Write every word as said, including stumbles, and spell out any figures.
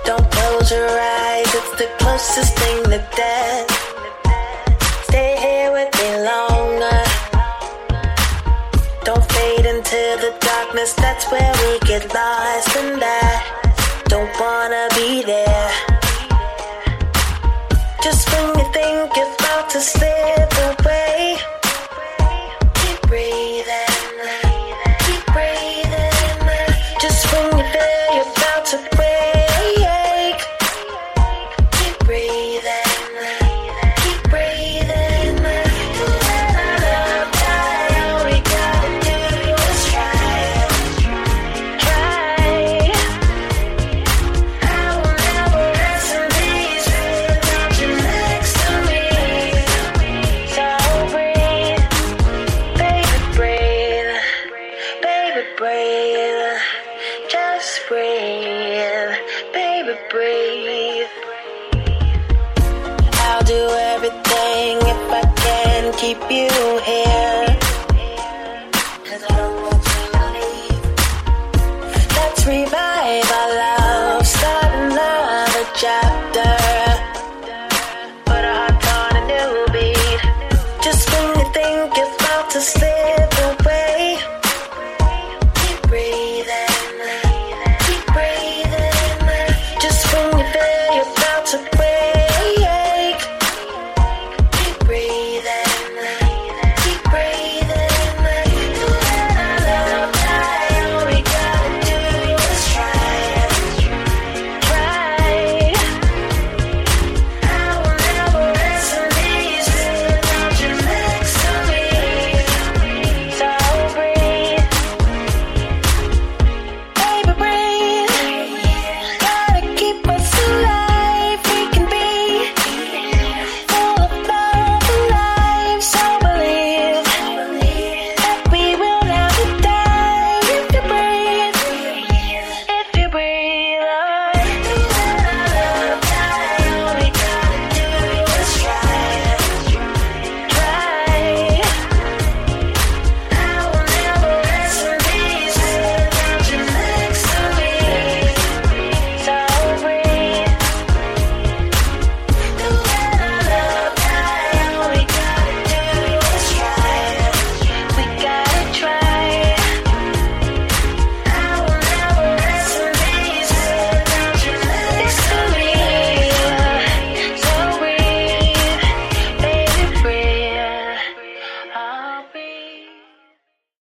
Don't close your eyes, it's the closest thing to death. Stay here with me longer. Don't fade into the darkness, that's where we get lost. And I don't wanna be there. Just when you think you're about to slip away, keep breathing, keep breathing. Just when you feel you're about to break, keep breathing, keep breathing. To let our love die, all we gotta do is try, try. I will never rest in peace without you next to me. So breathe, baby, breathe, baby, breathe. Just breathe, baby, breathe. I'll do everything if I can keep you here.